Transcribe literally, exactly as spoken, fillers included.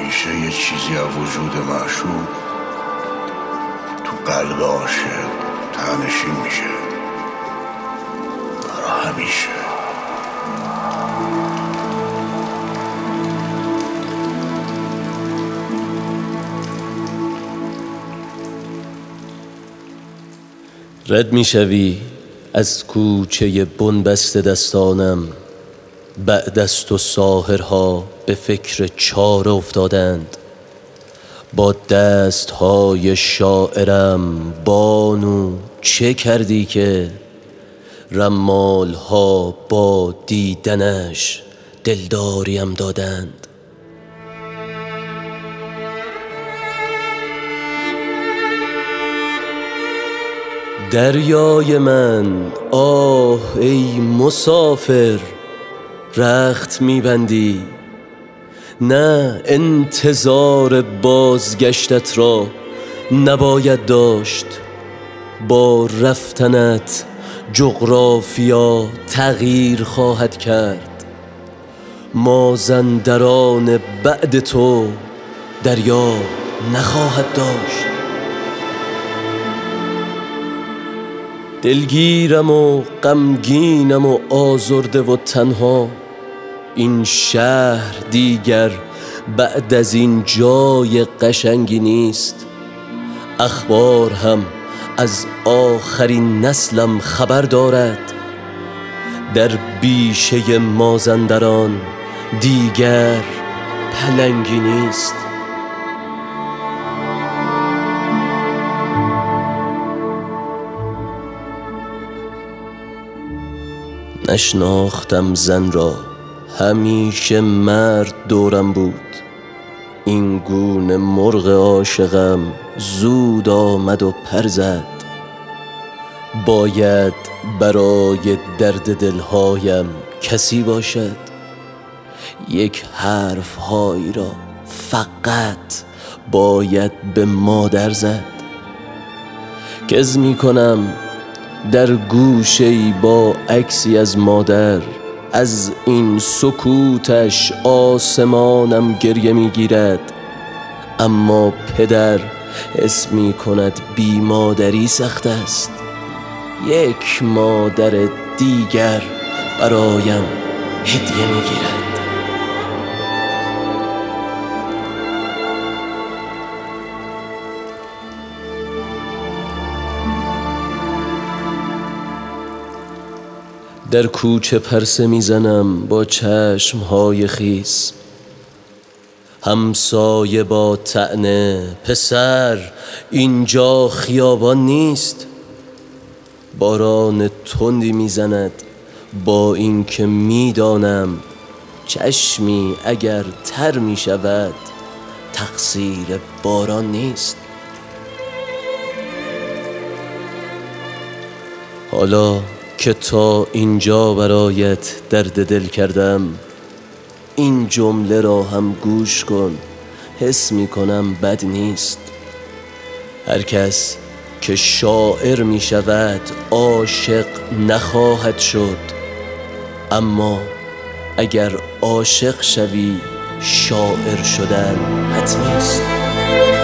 همیشه یه چیزی از وجود معشوق تو قلب عاشق تنشین میشه برا همیشه. رد میشوی از کوچه بنبست دستانم، بعد از تو ساحرها به فکر چاره افتادند. با دستهای شاعرم بانو چه کردی که رمالها با دیدنش دلداریم دادند. دریای من آه ای مسافر، رخت میبندی؟ نه انتظار بازگشتت را نباید داشت. با رفتنت جغرافیا تغییر خواهد کرد. مازندران بعد تو دریا نخواهد داشت. دلگیرم و غمگینم و آزرده و تنها. این شهر دیگر بعد از این جای قشنگی نیست. اخبار هم از آخرین نسلم خبر دارد. در بیشه مازندران دیگر پلنگی نیست. نشناختم زن را، همیشه مرد دورم بود. این گونه مرغ عاشقم زود آمد و پر زد. باید برای درد دلهایم کسی باشد. یک حرف هایی را فقط باید به مادر زد. کز می کنم در گوشه‌ای با عکسی از مادر، از این سکوتش آسمانم گریه میگیرد. اما پدر حس می کند بی مادری سخت است. یک مادر دیگر برایم هدیه میگیرد. در کوچه پرسه میزنم با چشمهای خیس. همسایه با طعنه پسر اینجا خیابان نیست. باران تندی میزند با اینکه میدانم چشمی اگر تر میشود تقصیر باران نیست. حالا که تا اینجا برایت درد دل کردم، این جمله را هم گوش کن، حس می کنم بد نیست. هر کس که شاعر می شود عاشق نخواهد شد، اما اگر عاشق شوی شاعر شدن حتمی است.